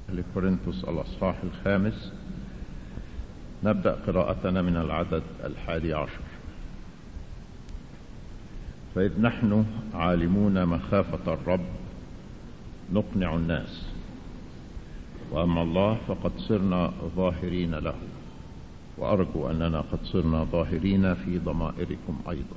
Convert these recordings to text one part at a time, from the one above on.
لكورنثوس الأصحاح 5. نبدأ قراءتنا من العدد 11. فإذ نحن عالمون مخافة الرب نقنع الناس، وأما الله فقد صرنا ظاهرين له، وأرجو أننا قد صرنا ظاهرين في ضمائركم أيضا،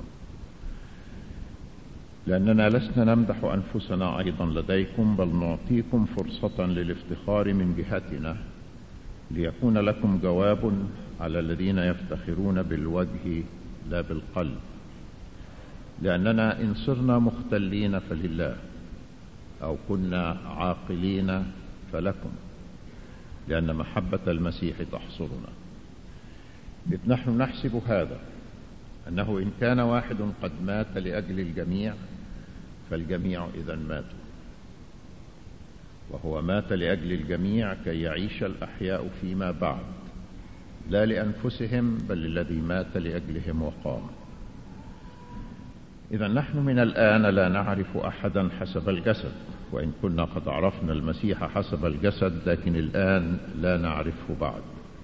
لأننا لسنا نمدح أنفسنا أيضا لديكم، بل نعطيكم فرصة للافتخار من جهتنا، ليكون لكم جواب على الذين يفتخرون بالوجه لا بالقلب. لأننا إن صرنا مختلين فلله، أو كنا عاقلين فلكم، لأن محبة المسيح تحصرنا. إذ نحن نحسب هذا، أنه إن كان واحد قد مات لأجل الجميع، فالجميع إذن ماتوا، وهو مات لأجل الجميع كي يعيش الأحياء فيما بعد، لا لأنفسهم بل الذي مات لأجلهم وقام. إذا نحن من الآن لا نعرف أحدا حسب الجسد، وإن كنا قد عرفنا المسيح حسب الجسد، لكن الآن لا نعرفه بعد.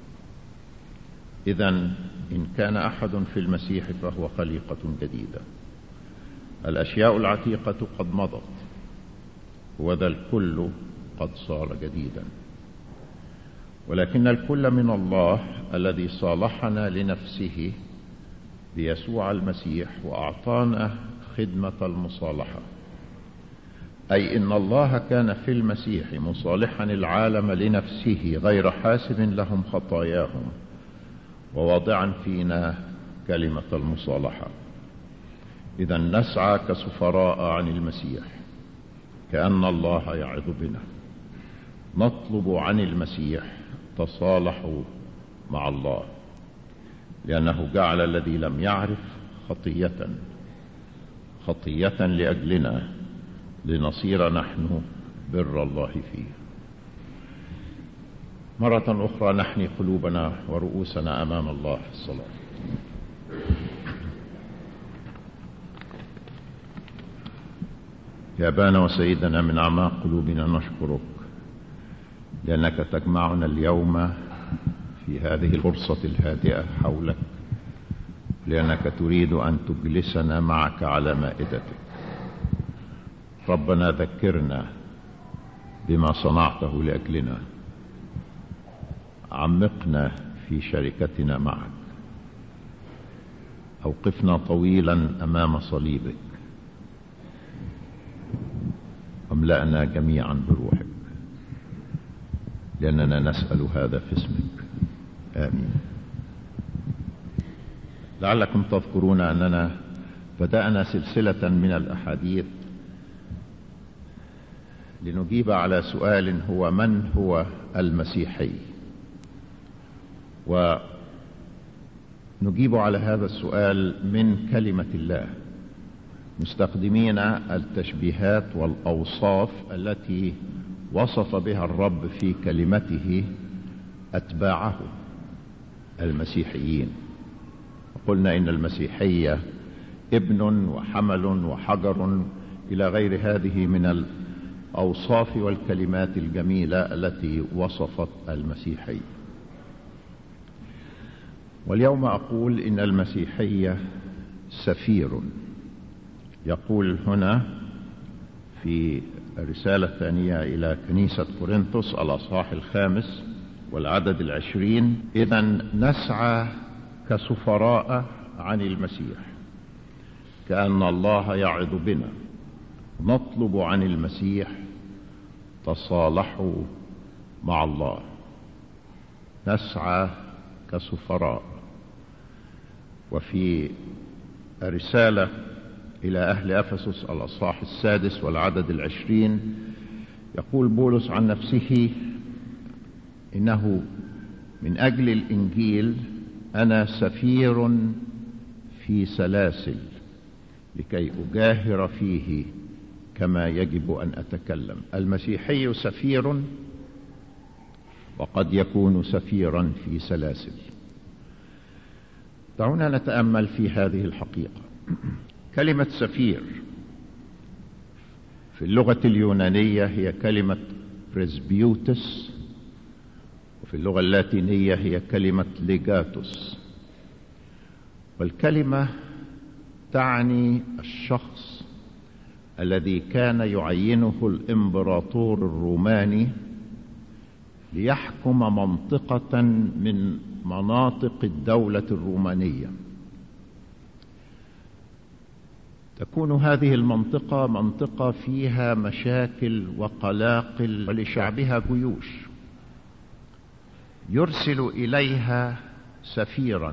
إذا إن كان أحد في المسيح فهو خليقة جديدة، الأشياء العتيقة قد مضت، وذا الكل قد صار جديدا. ولكن الكل من الله الذي صالحنا لنفسه بيسوع المسيح، وأعطانا خدمة المصالحة. أي إن الله كان في المسيح مصالحا العالم لنفسه، غير حاسب لهم خطاياهم، وواضعا فينا كلمة المصالحة. إذا نسعى كسفراء عن المسيح، كأن الله يعظ بنا. نطلب عن المسيح تصالحوا مع الله، لأنه جعل الذي لم يعرف خطية لأجلنا، لنصير نحن بر الله فيه. مرة أخرى نحني قلوبنا ورؤوسنا أمام الله في الصلاة. يا أبانا وسيدنا، من أعماق قلوبنا نشكرك لأنك تجمعنا اليوم في هذه الفرصة الهادئة حولك، لأنك تريد أن تجلسنا معك على مائدتك. ربنا ذكرنا بما صنعته لأجلنا، عمقنا في شركتنا معك، أوقفنا طويلا أمام صليبك، واملأنا جميعا بروحك، لأننا نسأل هذا في اسمك. آمين. لعلكم تذكرون أننا بدأنا سلسلة من الأحاديث لنجيب على سؤال هو: من هو المسيحي؟ ونجيب على هذا السؤال من كلمة الله، مستخدمين التشبيهات والأوصاف التي وصف بها الرب في كلمته أتباعه المسيحيين. قلنا إن المسيحية ابن وحمل وحجر إلى غير هذه من الأوصاف والكلمات الجميلة التي وصفت المسيحية. واليوم أقول إن المسيحية سفير. يقول هنا في الرسالة الثانية إلى كنيسة كورنثوس الأصحاح 5 والعدد 20: إذا نسعى كسفراء عن المسيح، كأن الله يعظ بنا. نطلب عن المسيح تصالحوا مع الله. نسعى كسفراء. وفي الرسالة إلى أهل أفسس الأصحاح 6 والعدد 20 يقول بولس عن نفسه إنه من أجل الإنجيل أنا سفير في سلاسل، لكي أجاهر فيه كما يجب أن أتكلم. المسيحي سفير، وقد يكون سفيرا في سلاسل. دعونا نتأمل في هذه الحقيقة. كلمة سفير في اللغة اليونانية هي كلمة بريسبيوتس وفي اللغة اللاتينية هي كلمة ليجاتوس، والكلمة تعني الشخص الذي كان يعينه الإمبراطور الروماني ليحكم منطقة من مناطق الدولة الرومانية. تكون هذه المنطقة منطقة فيها مشاكل وقلاقل ولشعبها جيوش، يرسل إليها سفيرا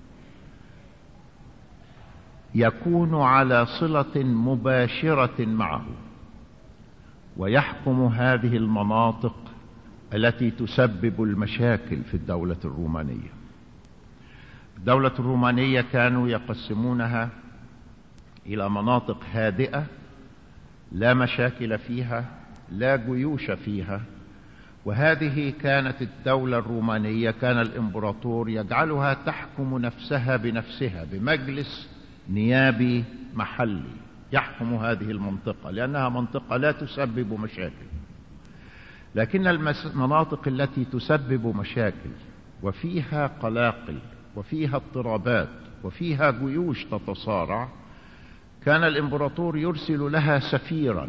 يكون على صلة مباشرة معه، ويحكم هذه المناطق التي تسبب المشاكل في الدولة الرومانية. الدولة الرومانية كانوا يقسمونها إلى مناطق هادئة لا مشاكل فيها، لا جيوش فيها، وهذه كانت الدولة الرومانية، كان الإمبراطور يجعلها تحكم نفسها بنفسها بمجلس نيابي محلي يحكم هذه المنطقة، لأنها منطقة لا تسبب مشاكل. لكن المناطق التي تسبب مشاكل وفيها قلاقل وفيها اضطرابات وفيها جيوش تتصارع، كان الإمبراطور يرسل لها سفيرا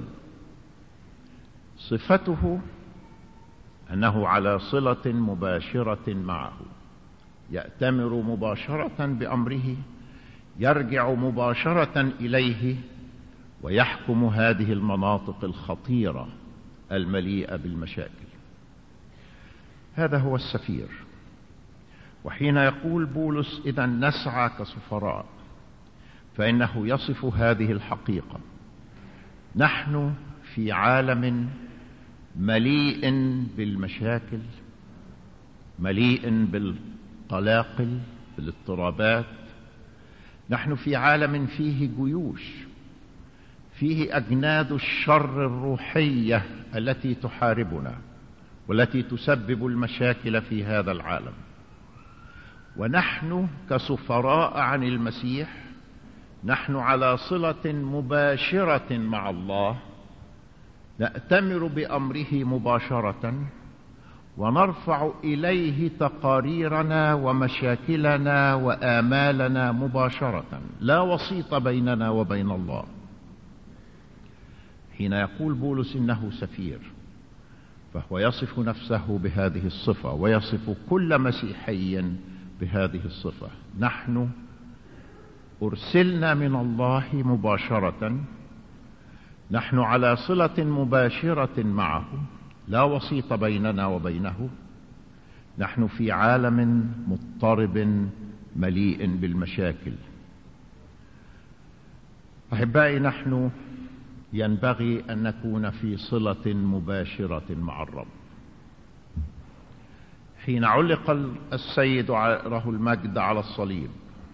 صفته أنه على صلة مباشرة معه، يأتمر مباشرة بأمره، يرجع مباشرة إليه، ويحكم هذه المناطق الخطيرة المليئة بالمشاكل. هذا هو السفير. وحين يقول بولس إذا نسعى كسفراء، فإنه يصف هذه الحقيقة. نحن في عالم مليء بالمشاكل، مليء بالقلاقل، بالاضطرابات. نحن في عالم فيه جيوش، فيه أجناد الشر الروحية التي تحاربنا والتي تسبب المشاكل في هذا العالم. ونحن كسفراء عن المسيح نحن على صلة مباشرة مع الله، نأتمر بأمره مباشرة، ونرفع إليه تقاريرنا ومشاكلنا وآمالنا مباشرة، لا وسيط بيننا وبين الله. حين يقول بولس إنه سفير، فهو يصف نفسه بهذه الصفة، ويصف كل مسيحي بهذه الصفة. نحن أرسلنا من الله مباشرة، نحن على صلة مباشرة معه، لا وسيط بيننا وبينه. نحن في عالم مضطرب مليء بالمشاكل. أحبائي، نحن ينبغي أن نكون في صلة مباشرة مع الرب. حين علق السيد له المجد على الصليب،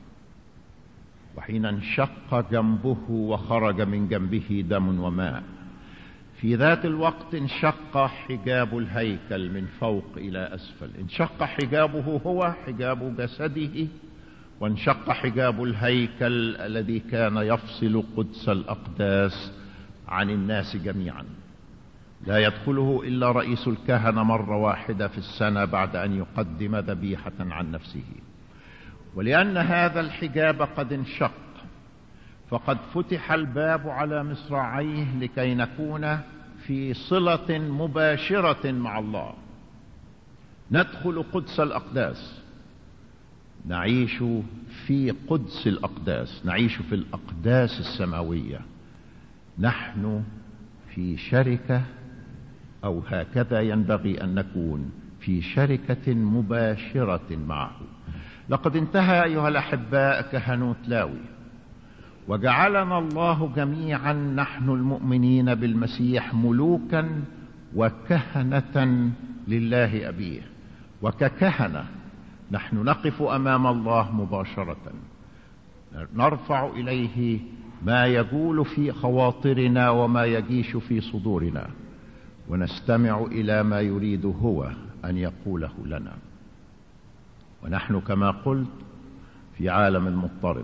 وحين انشق جنبه وخرج من جنبه دم وماء، في ذات الوقت انشق حجاب الهيكل من فوق إلى أسفل. انشق حجابه هو، حجاب جسده، وانشق حجاب الهيكل الذي كان يفصل قدس الأقداس عن الناس جميعا. لا يدخله إلا رئيس الكهنة مرة واحدة في السنة بعد أن يقدم ذبيحة عن نفسه. ولأن هذا الحجاب قد انشق، فقد فتح الباب على مصراعيه لكي نكون في صلة مباشرة مع الله. ندخل قدس الأقداس، نعيش في قدس الأقداس، نعيش في الأقداس السماوية. نحن في شركة، أو هكذا ينبغي أن نكون في شركة مباشرة معه. لقد انتهى أيها الأحباء كهنوت لاوي، وجعلنا الله جميعا نحن المؤمنين بالمسيح ملوكا وكهنة لله أبيه. وككهنة نحن نقف أمام الله مباشرة، نرفع إليه ما يجول في خواطرنا وما يجيش في صدورنا، ونستمع إلى ما يريد هو أن يقوله لنا. ونحن كما قلت في عالم مضطرب،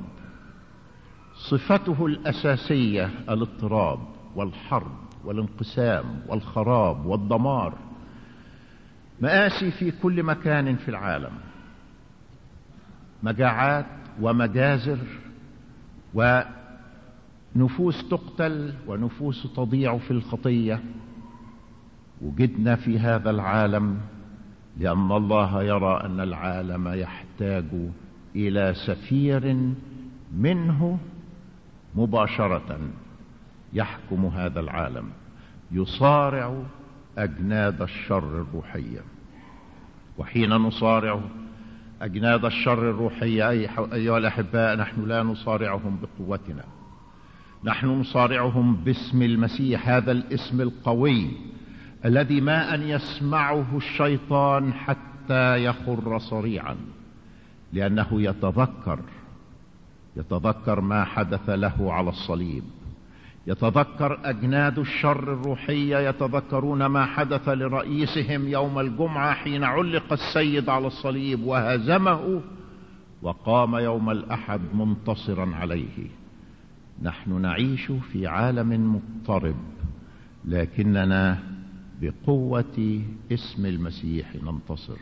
صفته الأساسية الاضطراب والحرب والانقسام والخراب والدمار. مآسي في كل مكان في العالم، مجاعات ومجازر ونفوس تقتل ونفوس تضيع في الخطية. وجدنا في هذا العالم لأن الله يرى أن العالم يحتاج إلى سفير منه مباشرة يحكم هذا العالم، يصارع أجناد الشر الروحية. وحين نصارع أجناد الشر الروحية أيها الأحباء، نحن لا نصارعهم بقوتنا، نحن نصارعهم باسم المسيح، هذا الاسم القوي الذي ما أن يسمعه الشيطان حتى يخر صريعا، لأنه يتذكر ما حدث له على الصليب، يتذكر أجناد الشر الروحية يتذكرون ما حدث لرئيسهم يوم الجمعة حين علق السيد على الصليب وهزمه وقام يوم الأحد منتصرا عليه. نحن نعيش في عالم مضطرب، لكننا بقوة اسم المسيح ننتصر.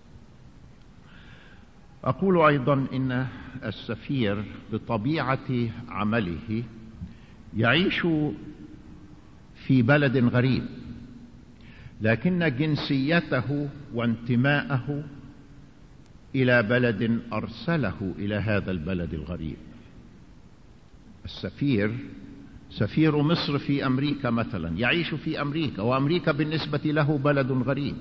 أقول أيضا إن السفير بطبيعة عمله يعيش في بلد غريب، لكن جنسيته وانتماءه إلى بلد أرسله إلى هذا البلد الغريب. السفير سفير مصر في أمريكا مثلا يعيش في أمريكا، وأمريكا بالنسبة له بلد غريب،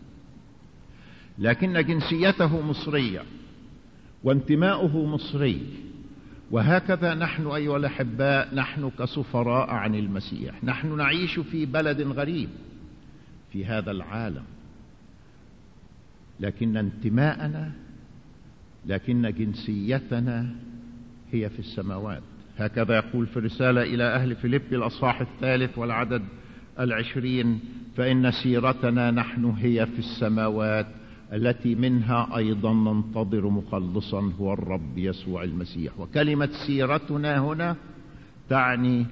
لكن جنسيته مصرية وانتماؤه مصري. وهكذا نحن أيها الأحباء، نحن كسفراء عن المسيح، نحن نعيش في بلد غريب في هذا العالم، لكن انتماءنا، لكن جنسيتنا هي في السماوات. هكذا يقول في الرسالة إلى أهل فيليبي الأصحاح 3 والعدد 20: فإن سيرتنا نحن هي في السماوات التي منها أيضا ننتظر مخلصا هو الرب يسوع المسيح. وكلمة سيرتنا هنا تعني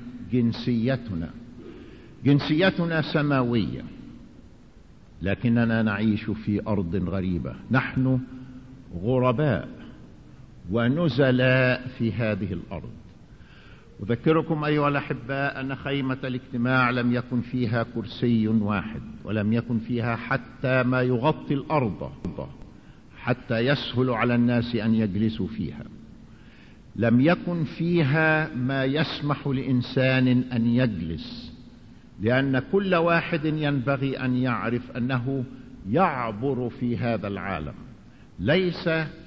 جنسيتنا سماوية، لكننا نعيش في أرض غريبة، نحن غرباء ونزلاء في هذه الأرض. أذكركم أيها الأحباء أن خيمة الاجتماع لم يكن فيها كرسي واحد، ولم يكن فيها حتى ما يغطي الأرض حتى يسهل على الناس أن يجلسوا فيها. لم يكن فيها ما يسمح لإنسان أن يجلس، لأن كل واحد ينبغي أن يعرف أنه يعبر في هذا العالم، ليس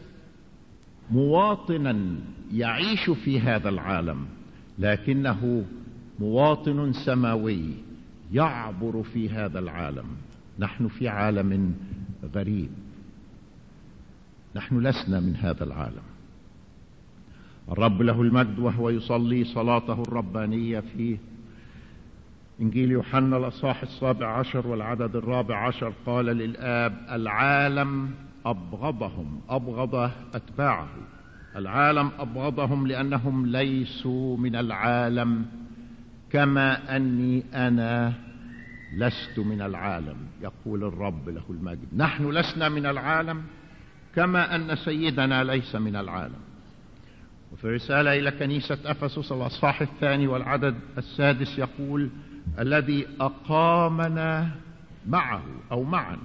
مواطنا يعيش في هذا العالم، لكنه مواطن سماوي يعبر في هذا العالم. نحن في عالم غريب، نحن لسنا من هذا العالم. الرب له المجد وهو يصلي صلاته الربانية في إنجيل يوحنا الأصحاح 17 والعدد 14 قال للآب: العالم أبغضهم، أبغض أتباعه، العالم أبغضهم لأنهم ليسوا من العالم كما أني أنا لست من العالم. يقول الرب له المجد: نحن لسنا من العالم كما أن سيدنا ليس من العالم. وفي رسالة إلى كنيسة أفسس الأصحاح 2 والعدد 6 يقول: الذي أقامنا معه أو معا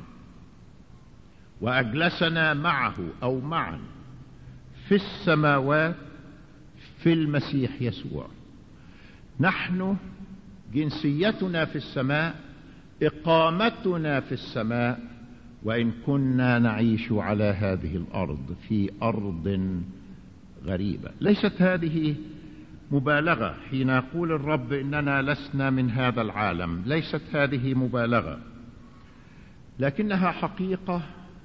وأجلسنا معه أو معا في السماوات في المسيح يسوع. نحن جنسيتنا في السماء، إقامتنا في السماء، وإن كنا نعيش على هذه الأرض في أرض غريبة. ليست هذه مبالغة حين يقول الرب إننا لسنا من هذا العالم، ليست هذه مبالغة، لكنها حقيقة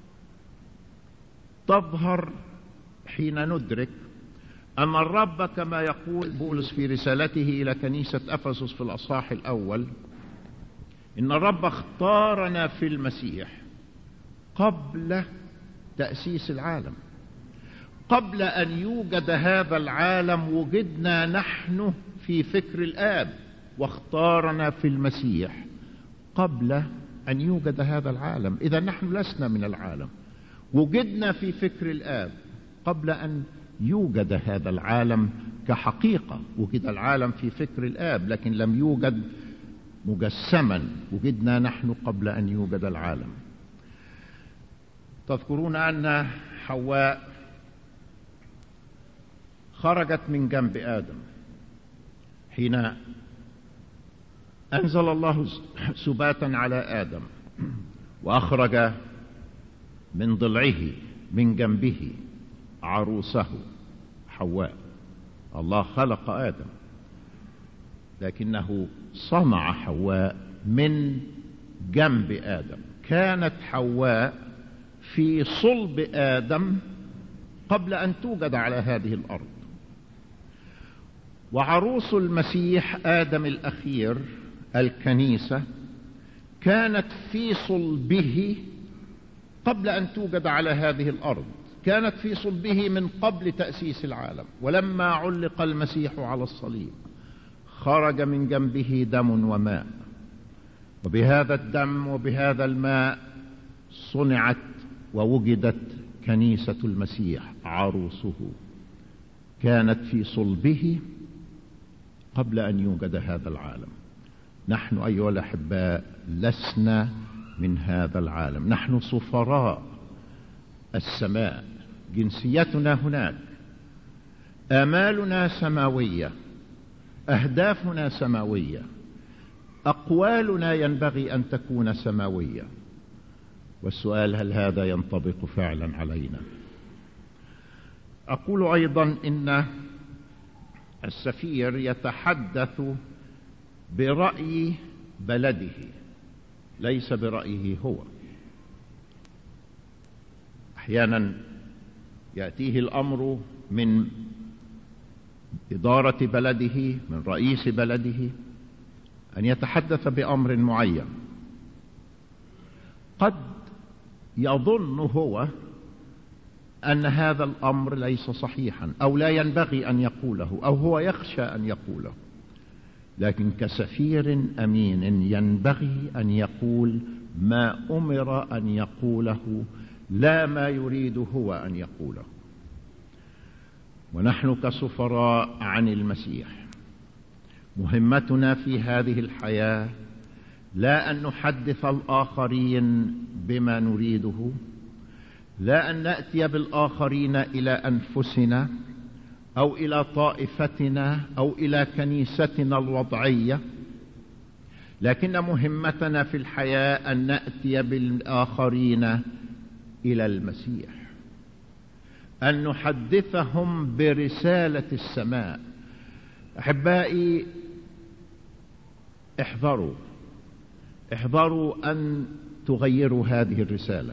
تظهر حين ندرك أن الرب كما يقول بولس في رسالته إلى كنيسة أفسس في الأصحاح 1: إن الرب اختارنا في المسيح قبل تأسيس العالم. قبل أن يوجد هذا العالم وجدنا نحن في فكر الآب، واختارنا في المسيح قبل أن يوجد هذا العالم. إذا نحن لسنا من العالم، وجدنا في فكر الآب قبل أن يوجد هذا العالم كحقيقة. وجد العالم في فكر الآب لكن لم يوجد مجسما، وجدنا نحن قبل أن يوجد العالم. تذكرون أن حواء خرجت من جنب آدم حين أنزل الله سباتا على آدم وأخرج من ضلعه من جنبه عروسه حواء. الله خلق آدم لكنه صنع حواء من جنب آدم. كانت حواء في صلب آدم قبل أن توجد على هذه الأرض، وعروس المسيح آدم الأخير الكنيسة كانت في صلبه قبل أن توجد على هذه الأرض، كانت في صلبه من قبل تأسيس العالم. ولما علق المسيح على الصليب خرج من جنبه دم وماء، وبهذا الدم وبهذا الماء صنعت ووجدت كنيسة المسيح عروسه. كانت في صلبه قبل أن يوجد هذا العالم. نحن أيها الأحباء لسنا من هذا العالم، نحن سفراء السماء، جنسيتنا هناك، آمالنا سماوية، أهدافنا سماوية، أقوالنا ينبغي أن تكون سماوية. والسؤال: هل هذا ينطبق فعلا علينا؟ أقول أيضا إن السفير يتحدث برأي بلده ليس برأيه هو. أحيانا يأتيه الأمر من إدارة بلده، من رئيس بلده، أن يتحدث بأمر معين. قد يظن هو أن هذا الأمر ليس صحيحا أو لا ينبغي أن يقوله، أو هو يخشى أن يقوله، لكن كسفير أمين ينبغي أن يقول ما أمر أن يقوله، لا ما يريد هو أن يقوله. ونحن كسفراء عن المسيح مهمتنا في هذه الحياة لا أن نحدث الآخرين بما نريده، لا أن نأتي بالآخرين إلى أنفسنا أو إلى طائفتنا أو إلى كنيستنا الوضعية، لكن مهمتنا في الحياة أن نأتي بالآخرين إلى المسيح، أن نحدثهم برسالة السماء. أحبائي، احذروا أن تغيروا هذه الرسالة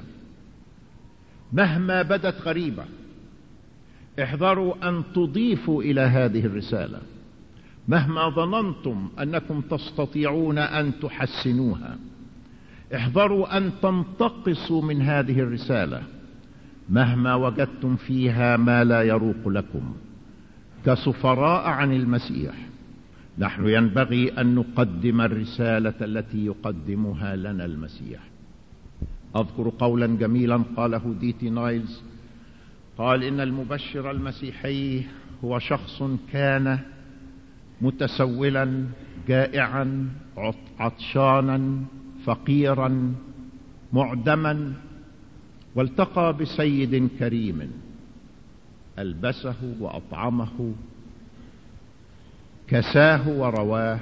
مهما بدت غريبة. احذروا أن تضيفوا إلى هذه الرسالة مهما ظننتم أنكم تستطيعون أن تحسنوها. احذروا أن تنتقصوا من هذه الرسالة مهما وجدتم فيها ما لا يروق لكم. كسفراء عن المسيح نحن ينبغي أن نقدم الرسالة التي يقدمها لنا المسيح. أذكر قولا جميلا قاله ديتي نايلز، قال: إن المبشر المسيحي هو شخص كان متسولا، جائعا، عطشانا، فقيرا، معدما، والتقى بسيد كريم ألبسه وأطعمه، كساه ورواه.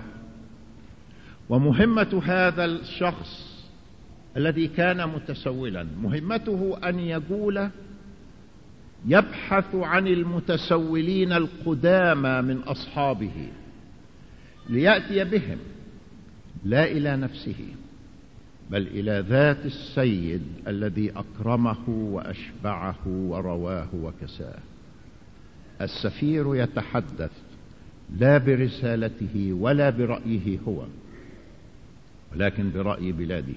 ومهمة هذا الشخص الذي كان متسولا مهمته أن يقول يبحث عن المتسولين القدامى من أصحابه ليأتي بهم لا إلى نفسه بل إلى ذات السيد الذي أكرمه وأشبعه ورواه وكساه. السفير يتحدث لا برسالته ولا برأيه هو، ولكن برأي بلاده.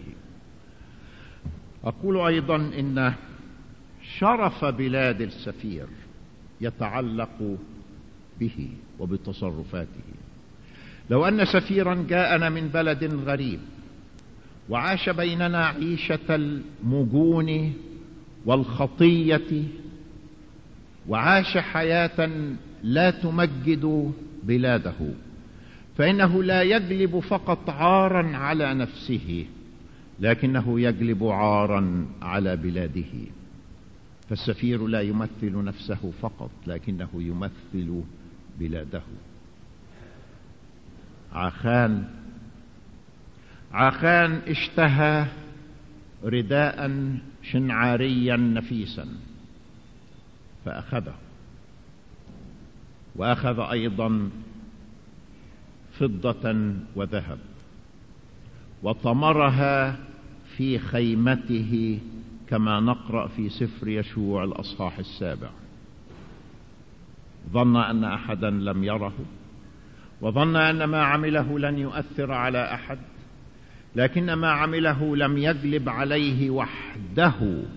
أقول أيضا إن شرف بلاد السفير يتعلق به وبتصرفاته. لو أن سفيرا جاءنا من بلد غريب وعاش بيننا عيشة المجون والخطية، وعاش حياة لا تمجد بلاده، فإنه لا يجلب فقط عارا على نفسه، لكنه يجلب عارا على بلاده. فالسفير لا يمثل نفسه فقط، لكنه يمثل بلاده. عاخان اشتهى رداء شنعاريا نفيسا فأخذه، وأخذ أيضا فضة وذهب، وطمرها في خيمته كما نقرأ في سفر يشوع الأصحاح 7. ظن أن أحدا لم يره، وظن أن ما عمله لن يؤثر على أحد، لكن ما عمله لم يجلب عليه وحده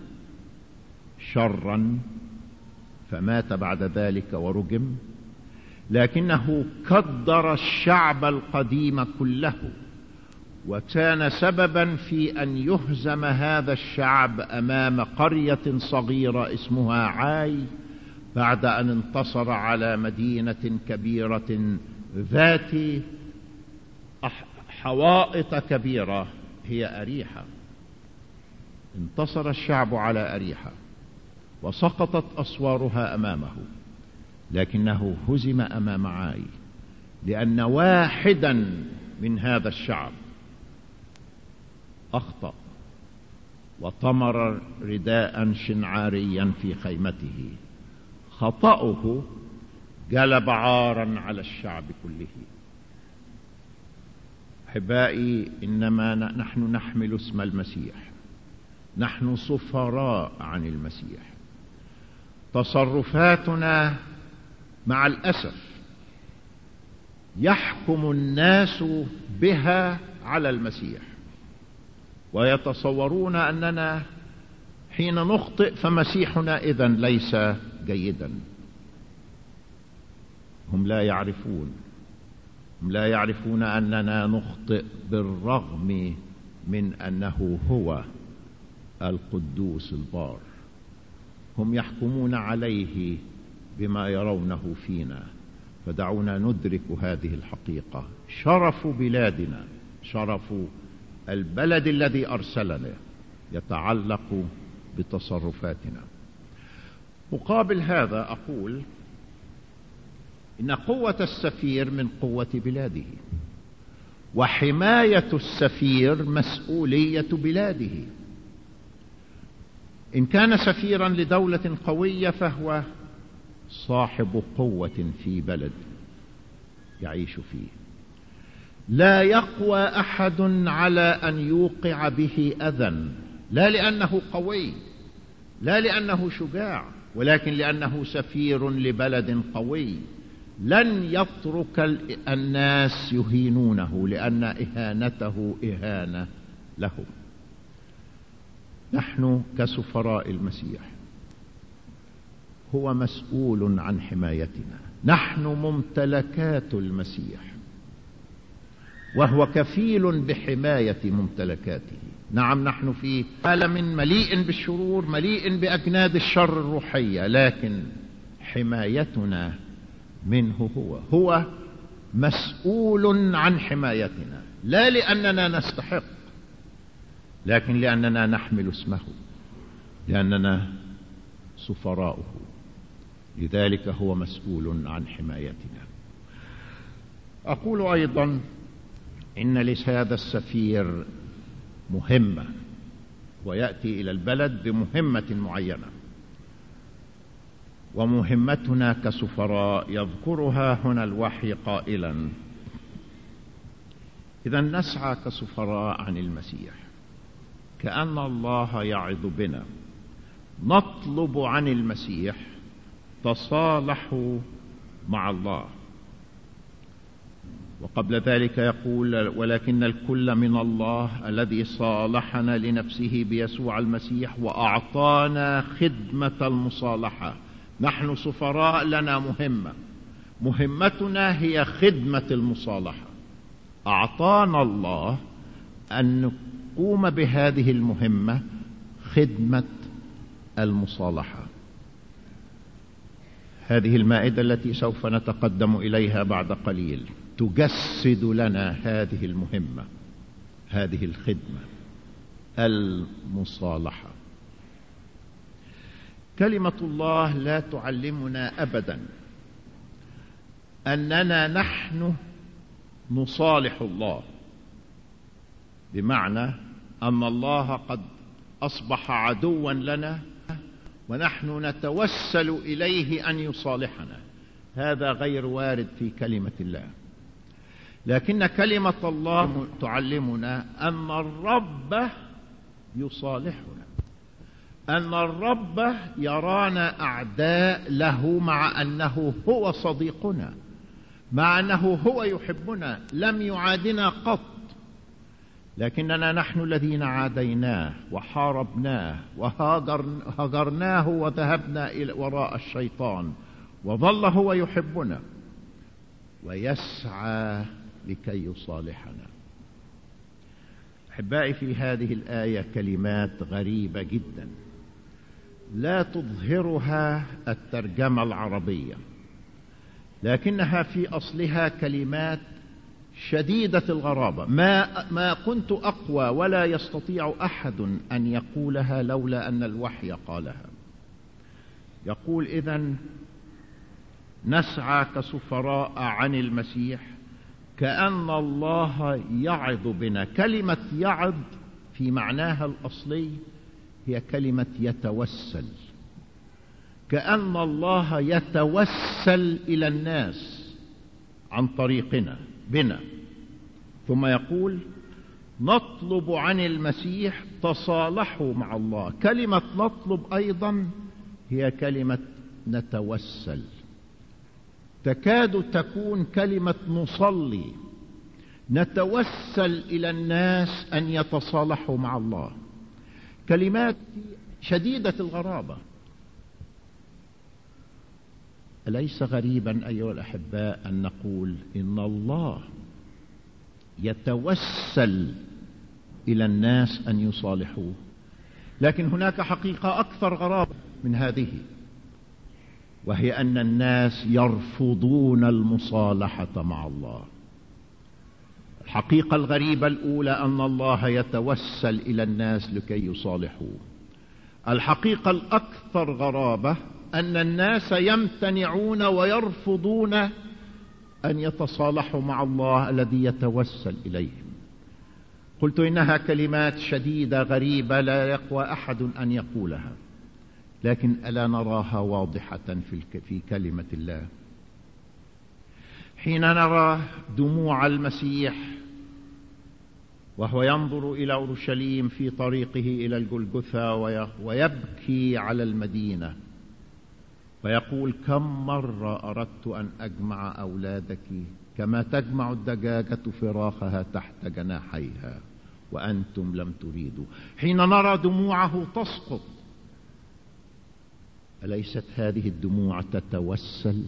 شرا، فمات بعد ذلك ورجم، لكنه كدر الشعب القديم كله، وكان سببا في أن يهزم هذا الشعب أمام قرية صغيرة اسمها عاي، بعد أن انتصر على مدينة كبيرة ذات حوائط كبيرة هي أريحة. انتصر الشعب على أريحة وسقطت أسوارها أمامه، لكنه هزم أمام عاي، لأن واحدا من هذا الشعب أخطأ وطمر رداء شنعاريا في خيمته. خطأه جلب عارا على الشعب كله. أحبائي، إنما نحن نحمل اسم المسيح، نحن سفراء عن المسيح. تصرفاتنا مع الأسف يحكم الناس بها على المسيح، ويتصورون أننا حين نخطئ فمسيحنا إذن ليس جيدا. هم لا يعرفون أننا نخطئ بالرغم من أنه هو القدوس البار. هم يحكمون عليه بما يرونه فينا، فدعونا ندرك هذه الحقيقة. شرف بلادنا، شرف البلد الذي أرسلنا، يتعلق بتصرفاتنا. مقابل هذا أقول إن قوة السفير من قوة بلاده، وحماية السفير مسؤولية بلاده. إن كان سفيرا لدولة قوية فهو صاحب قوة في بلد يعيش فيه. لا يقوى أحد على أن يوقع به أذى، لا لأنه قوي، لا لأنه شجاع، ولكن لأنه سفير لبلد قوي. لن يترك الناس يهينونه، لأن إهانته إهانة لهم. نحن كسفراء المسيح هو مسؤول عن حمايتنا. نحن ممتلكات المسيح، وهو كفيل بحماية ممتلكاته. نعم، نحن في عالم مليء بالشرور، مليء بأجناد الشر الروحية، لكن حمايتنا منه هو مسؤول عن حمايتنا، لا لأننا نستحق، لكن لأننا نحمل اسمه، لأننا سفراؤه. لذلك هو مسؤول عن حمايتنا. أقول أيضا إن لهذا السفير مهمة، ويأتي إلى البلد بمهمة معينة، ومهمتنا كسفراء يذكرها هنا الوحي قائلا: إذا نسعى كسفراء عن المسيح كأن الله يعظ بنا، نطلب عن المسيح تصالحوا مع الله. وقبل ذلك يقول: ولكن الكل من الله الذي صالحنا لنفسه بيسوع المسيح وأعطانا خدمة المصالحة. نحن سفراء، لنا مهمتنا هي خدمة المصالحة. أعطانا الله أن نقوم بهذه المهمة، خدمة المصالحة. هذه المائدة التي سوف نتقدم إليها بعد قليل تجسد لنا هذه المهمة، هذه الخدمة، المصالحة. كلمة الله لا تعلمنا أبدا أننا نحن نصالح الله، بمعنى أن الله قد أصبح عدوا لنا ونحن نتوسل إليه أن يصالحنا. هذا غير وارد في كلمة الله. لكن كلمة الله تعلمنا أن الرب يصالحنا، أن الرب يرانا أعداء له، مع أنه هو صديقنا، مع أنه هو يحبنا، لم يعادنا قط، لكننا نحن الذين عاديناه وحاربناه وهجرناه وذهبنا وراء الشيطان، وظل هو يحبنا ويسعى لكي يصالحنا. أحبائي، في هذه الآية كلمات غريبة جدا لا تظهرها الترجمة العربية، لكنها في أصلها كلمات شديدة الغرابة، ما كنت أقوى ولا يستطيع أحد أن يقولها لولا أن الوحي قالها. يقول: إذن نسعى كسفراء عن المسيح كأن الله يعظ بنا. كلمة يعظ في معناها الأصلي هي كلمة يتوسل، كأن الله يتوسل إلى الناس عن طريقنا بنا. ثم يقول: نطلب عن المسيح تصالحوا مع الله. كلمة نطلب أيضا هي كلمة نتوسل، تكاد تكون كلمة نصلي، نتوسل إلى الناس أن يتصالحوا مع الله. كلمات شديدة الغرابة. أليس غريبا أيها الأحباء أن نقول إن الله يتوسل إلى الناس أن يصالحوه؟ لكن هناك حقيقة أكثر غرابة من هذه، وهي أن الناس يرفضون المصالحة مع الله. الحقيقة الغريبة الأولى أن الله يتوسل إلى الناس لكي يصالحوه. الحقيقة الأكثر غرابة أن الناس يمتنعون ويرفضون أن يتصالحوا مع الله الذي يتوسل إليهم. قلت إنها كلمات شديدة غريبة لا يقوى أحد أن يقولها، لكن ألا نراها واضحة في كلمة الله؟ حين نرى دموع المسيح وهو ينظر إلى أورشليم في طريقه إلى الجلجثا ويبكي على المدينة ويقول: كم مرة أردت أن أجمع أولادك كما تجمع الدجاجة فراخها تحت جناحيها وأنتم لم تريدوا. حين نرى دموعه تسقط، أليست هذه الدموع تتوسل؟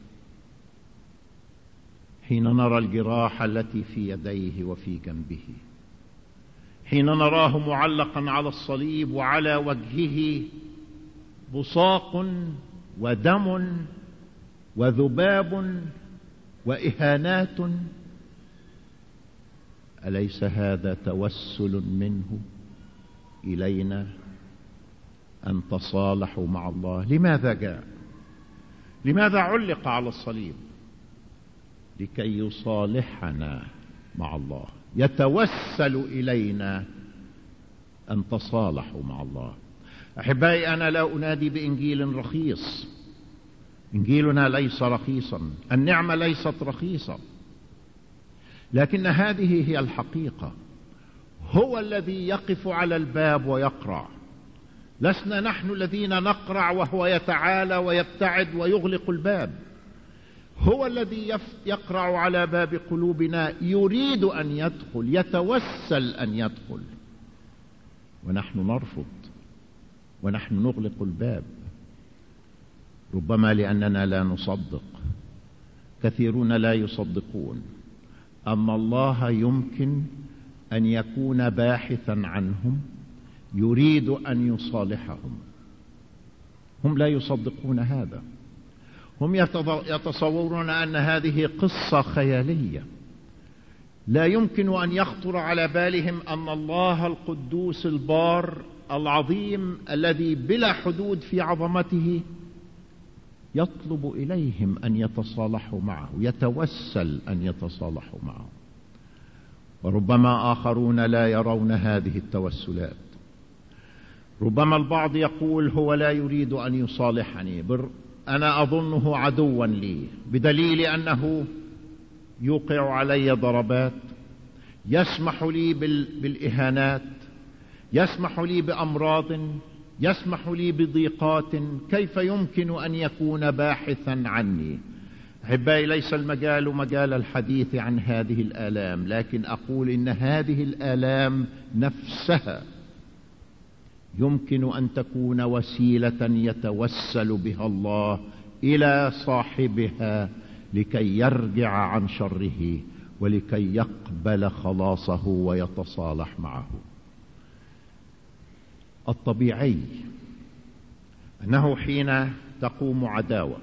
حين نرى الجراح التي في يديه وفي جنبه، حين نراه معلقا على الصليب وعلى وجهه بصاق ودم وذباب وإهانات، أليس هذا توسل منه إلينا أن تصالحوا مع الله؟ لماذا جاء؟ لماذا علق على الصليب؟ لكي يصالحنا مع الله، يتوسل إلينا أن تصالحوا مع الله. أحبائي، أنا لا أنادي بإنجيل رخيص، إنجيلنا ليس رخيصا، النعمة ليست رخيصة، لكن هذه هي الحقيقة. هو الذي يقف على الباب ويقرع، لسنا نحن الذين نقرع وهو يتعالى ويبتعد ويغلق الباب. هو الذي يقرع على باب قلوبنا، يريد أن يدخل، يتوسل أن يدخل، ونحن نرفض ونحن نغلق الباب، ربما لأننا لا نصدق. كثيرون لا يصدقون أن الله يمكن أن يكون باحثا عنهم، يريد أن يصالحهم. هم لا يصدقون هذا، هم يتصورون أن هذه قصة خيالية. لا يمكن أن يخطر على بالهم أن الله القدوس البار العظيم الذي بلا حدود في عظمته يطلب إليهم أن يتصالحوا معه، يتوسل أن يتصالحوا معه. وربما آخرون لا يرون هذه التوسلات. ربما البعض يقول هو لا يريد أن يصالحني، أنا أظنه عدوا لي، بدليل أنه يوقع علي ضربات، يسمح لي بالإهانات، يسمح لي بأمراض، يسمح لي بضيقات، كيف يمكن أن يكون باحثا عني؟ أحبائي، ليس المجال مجال الحديث عن هذه الآلام، لكن أقول إن هذه الآلام نفسها يمكن أن تكون وسيلة يتوسل بها الله إلى صاحبها لكي يرجع عن شره ولكي يقبل خلاصه ويتصالح معه. الطبيعي أنه حين تقوم عداوة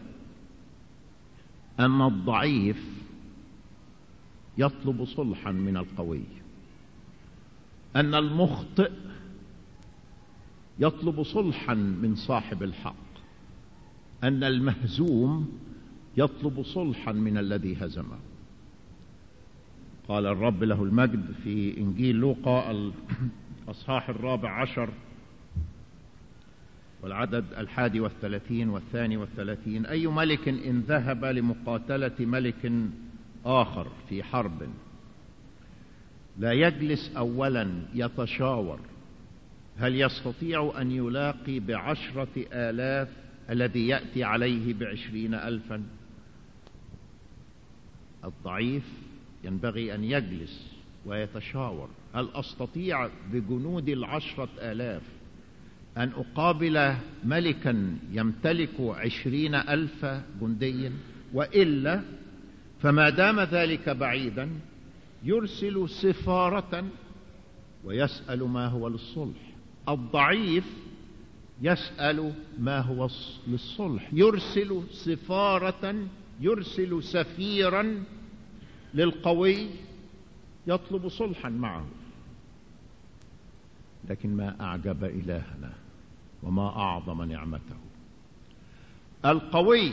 أن الضعيف يطلب صلحا من القوي، أن المخطئ يطلب صلحا من صاحب الحق، أن المهزوم يطلب صلحا من الذي هزمه. قال الرب له المجد في إنجيل لوقا الأصحاح 14 والعدد 31 و32: أي ملك إن ذهب لمقاتلة ملك آخر في حرب لا يجلس أولا يتشاور هل يستطيع أن يلاقي ب10,000 الذي يأتي عليه ب20,000؟ الضعيف ينبغي أن يجلس ويتشاور، هل أستطيع بجنود 10,000 أن أقابل ملكا يمتلك 20,000 جندي؟ وإلا فما دام ذلك بعيدا يرسل سفارة ويسأل ما هو للصلح. الضعيف يسأل ما هو للصلح، يرسل سفارة، يرسل سفيرا للقوي يطلب صلحا معه. لكن ما أعجب إلهنا وما أعظم نعمته، القوي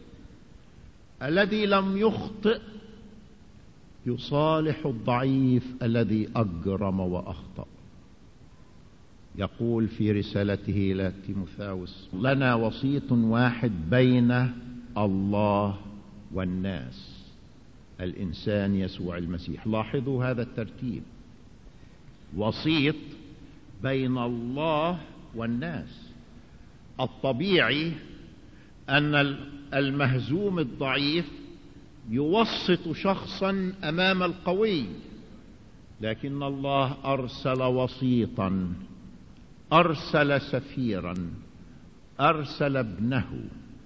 الذي لم يخطئ يصالح الضعيف الذي أجرم وأخطأ. يقول في رسالته إلى تيموثاوس: لنا وسيط واحد بين الله والناس، الإنسان يسوع المسيح. لاحظوا هذا الترتيب: وسيط بين الله والناس. الطبيعي أن المهزوم الضعيف يوسط شخصا أمام القوي، لكن الله أرسل وسيطا، أرسل سفيرا، أرسل ابنه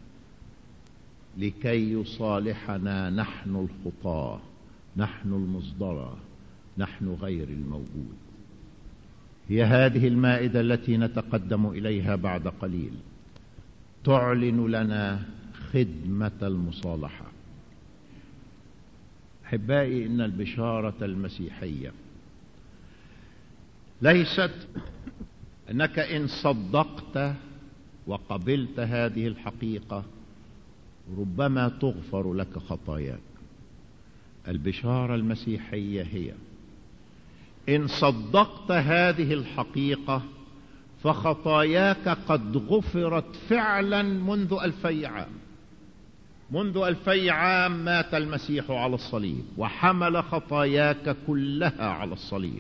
لكي يصالحنا نحن الخطاة، نحن المصدرة، نحن غير الموجود. هي هذه المائدة التي نتقدم إليها بعد قليل تعلن لنا خدمة المصالحة. أحبائي، إن البشارة المسيحية ليست أنك إن صدقت وقبلت هذه الحقيقة ربما تغفر لك خطاياك. البشارة المسيحية هي إن صدقت هذه الحقيقة فخطاياك قد غفرت فعلا منذ 2000 عام. منذ 2000 عام مات المسيح على الصليب وحمل خطاياك كلها على الصليب،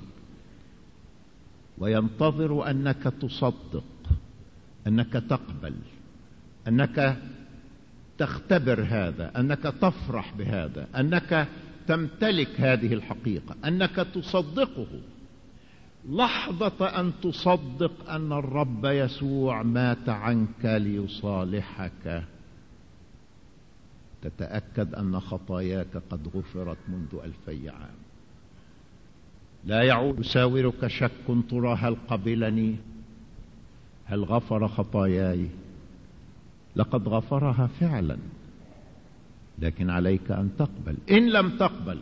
وينتظر أنك تصدق، أنك تقبل، أنك تختبر هذا، أنك تفرح بهذا، أنك تمتلك هذه الحقيقة، أنك تصدقه. لحظة أن تصدق أن الرب يسوع مات عنك ليصالحك تتأكد أن خطاياك قد غفرت منذ 2000 عام. لا يعود يساورك شك ترى هل قبلني، هل غفر خطاياي؟ لقد غفرها فعلا، لكن عليك أن تقبل. إن لم تقبل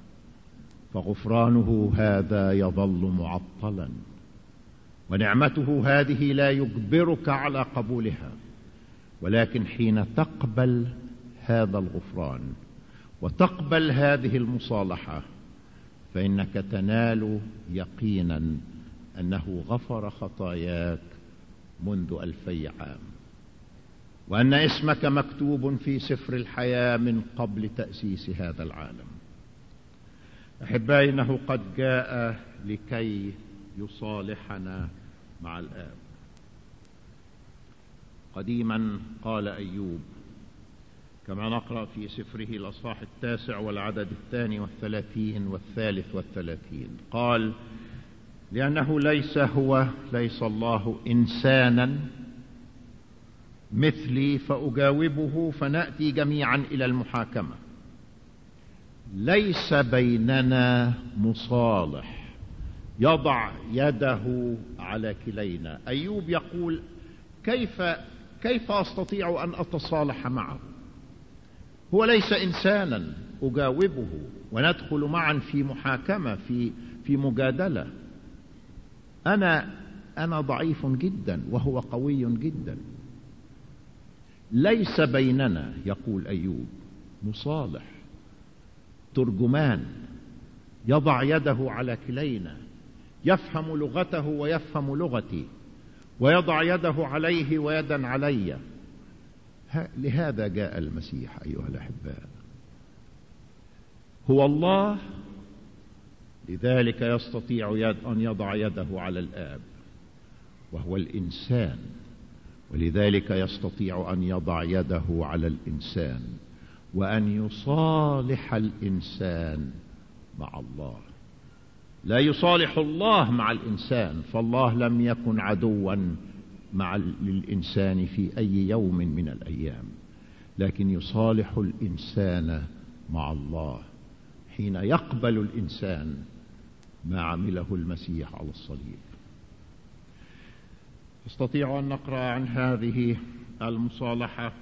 فغفرانه هذا يظل معطلا، ونعمته هذه لا يجبرك على قبولها، ولكن حين تقبل هذا الغفران وتقبل هذه المصالحة فإنك تنال يقينا أنه غفر خطاياك منذ 2000 عام، وأن اسمك مكتوب في سفر الحياة من قبل تأسيس هذا العالم. أحبائي، إنه قد جاء لكي يصالحنا مع الآب. قديما قال أيوب كما نقرأ في سفره الأصحاح 9 والعدد 32 و33، قال: لأنه ليس الله إنسانا مثلي فأجاوبه فنأتي جميعا إلى المحاكمة، ليس بيننا مصالح يضع يده على كلينا. أيوب يقول: كيف أستطيع أن أتصالح معه؟ هو ليس إنسانا أجاوبه وندخل معا في محاكمة، في مجادلة. أنا ضعيف جدا وهو قوي جدا. ليس بيننا، يقول أيوب، مصالح، ترجمان يضع يده على كلينا، يفهم لغته ويفهم لغتي، ويضع يده عليه ويدا علي. لهذا جاء المسيح أيها الأحباء. هو الله، لذلك يستطيع أن يضع يده على الآب، وهو الإنسان، ولذلك يستطيع أن يضع يده على الإنسان وأن يصالح الإنسان مع الله. لا يصالح الله مع الإنسان، فالله لم يكن عدوا للإنسان في أي يوم من الأيام، لكن يصالح الإنسان مع الله حين يقبل الإنسان ما عمله المسيح على الصليب. نستطيع أن نقرأ عن هذه المصالحة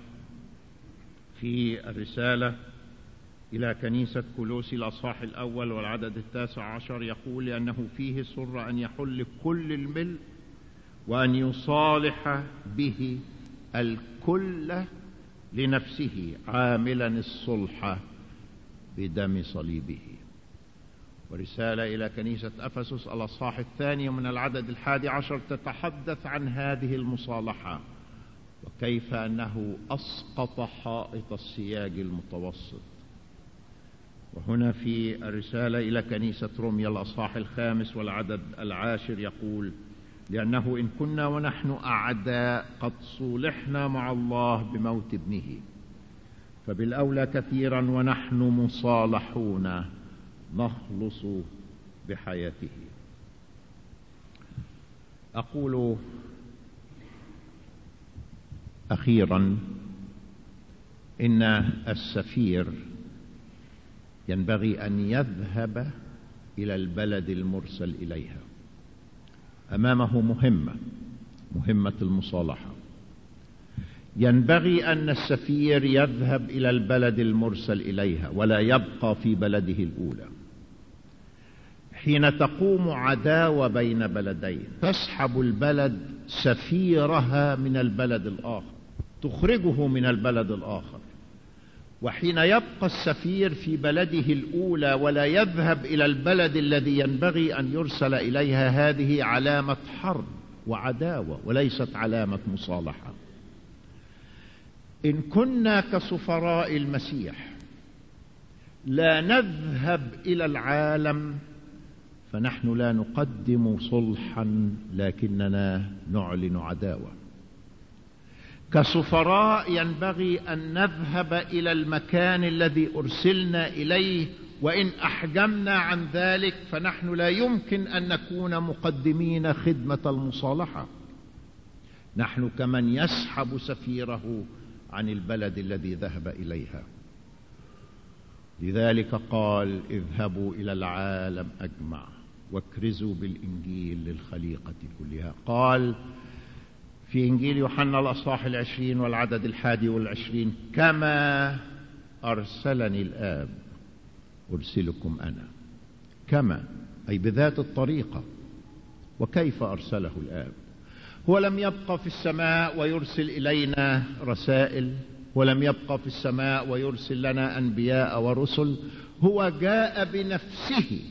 في الرسالة إلى كنيسة كولوسي الأصحاح 1 والعدد 19، يقول: لأنه فيه سر أن يحل كل الملء وأن يصالح به الكل لنفسه، عاملا الصلح بدم صليبه. ورسالة إلى كنيسة أفسس الأصحاح 2 من العدد 11 تتحدث عن هذه المصالحة وكيف أنه أسقط حائط السياج المتوسط. وهنا في الرسالة إلى كنيسة روميا الأصحاح 5 والعدد 10 يقول: لأنه إن كنا ونحن أعداء قد صولحنا مع الله بموت ابنه، فبالأولى كثيرا ونحن مصالحون نخلص بحياته. أقول أخيرا إن السفير ينبغي أن يذهب إلى البلد المرسل إليها. أمامه مهمة المصالحة. ينبغي أن السفير يذهب إلى البلد المرسل إليها ولا يبقى في بلده الأولى. حين تقوم عداوة بين بلدين تسحب البلد سفيرها من البلد الآخر، تخرجه من البلد الآخر. وحين يبقى السفير في بلده الأولى ولا يذهب إلى البلد الذي ينبغي أن يرسل إليها، هذه علامة حرب وعداوة وليست علامة مصالحة. إن كنا كسفراء المسيح لا نذهب إلى العالم فنحن لا نقدم صلحا لكننا نعلن عداوة. كسفراء ينبغي أن نذهب إلى المكان الذي أرسلنا إليه، وإن أحجمنا عن ذلك فنحن لا يمكن أن نكون مقدمين خدمة المصالحة. نحن كمن يسحب سفيره عن البلد الذي ذهب إليها. لذلك قال: اذهبوا إلى العالم أجمع واكرزوا بالإنجيل للخليقة كلها. قال في إنجيل يوحنا الأصحاح 20 والعدد 21: كما أرسلني الآب أرسلكم أنا. كما أي بذات الطريقة. وكيف أرسله الآب؟ هو لم يبقى في السماء ويرسل إلينا رسائل، ولم يبقى في السماء ويرسل لنا أنبياء ورسل. هو جاء بنفسه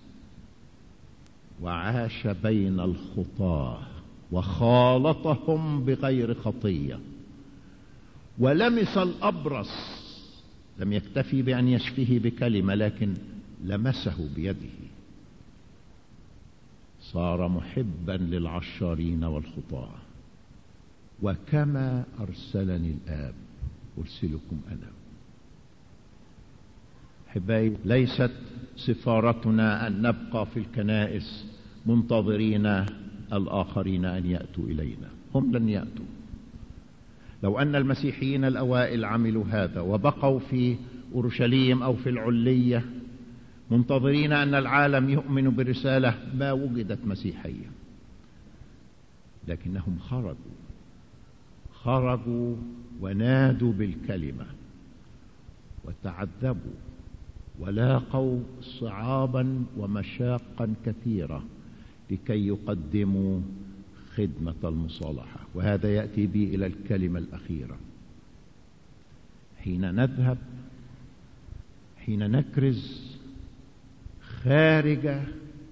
وعاش بين الخطاة وخالطهم بغير خطية، ولمس الأبرص. لم يكتفي بأن يشفيه بكلمة، لكن لمسه بيده. صار محبا للعشارين والخطاة. وكما أرسلني الآب أرسلكم أنا. أحبائي، ليست سفارتنا أن نبقى في الكنائس منتظرين الآخرين أن يأتوا إلينا. هم لن يأتوا. لو أن المسيحيين الأوائل عملوا هذا وبقوا في أورشليم أو في العلية منتظرين أن العالم يؤمن برسالة، ما وجدت مسيحية. لكنهم خرجوا ونادوا بالكلمة وتعذبوا ولاقوا صعابا ومشاقا كثيرة لكي يقدموا خدمة المصالحة. وهذا يأتي بي إلى الكلمة الأخيرة. حين نذهب، حين نكرز خارج،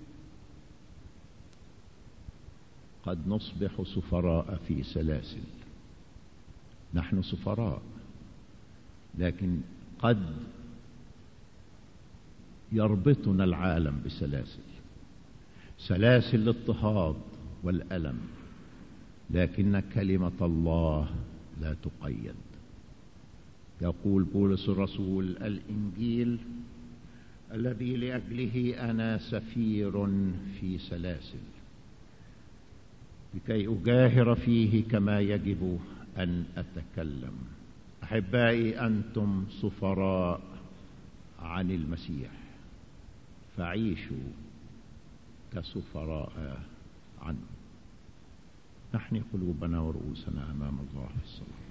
قد نصبح سفراء في سلاسل. نحن سفراء، لكن قد يربطنا العالم سلاسل الاضطهاد والألم، لكن كلمة الله لا تقيد. يقول بولس الرسول: الإنجيل الذي لأجله أنا سفير في سلاسل، لكي أجاهر فيه كما يجب أن أتكلم. أحبائي، أنتم سفراء عن المسيح، فعيشوا كسفراء عنه. نحن قلوبنا ورؤوسنا أمام الله في الصلاة.